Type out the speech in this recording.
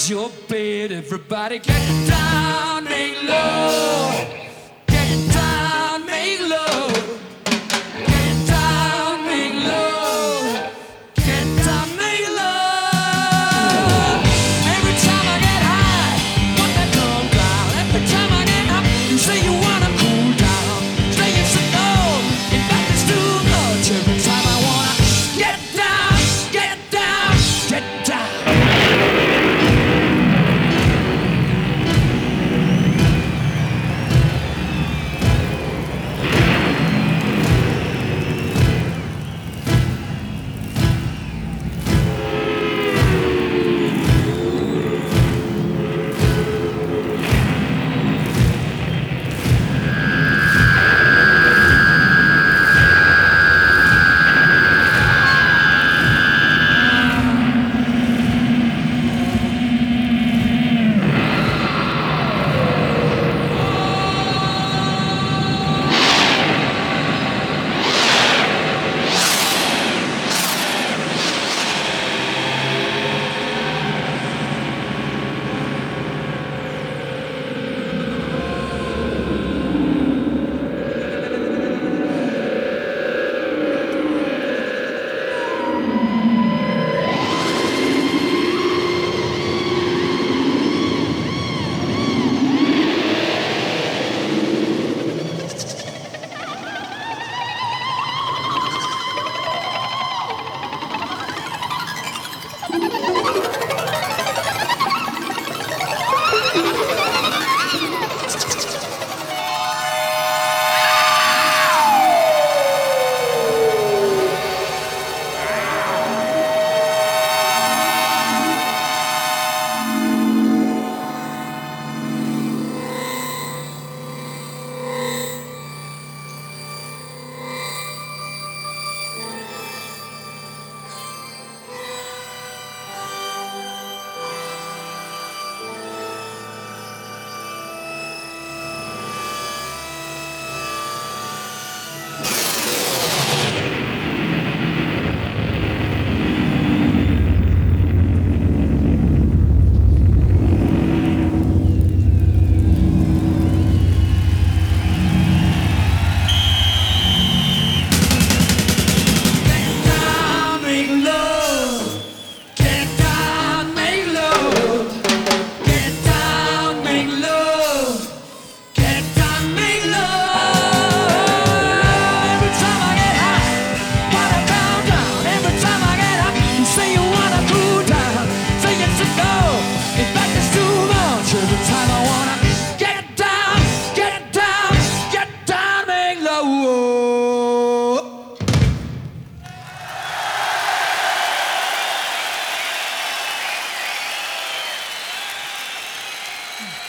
is your bed. Everybody get down, make love. Get down, make love. Get down, make love. Get down, make love. Every time I get high, put that drum down. Every time I get up, you say you wanna cool down. Say it's a no, in fact it's too much. Every time I wanna get down, get down, get down. Every time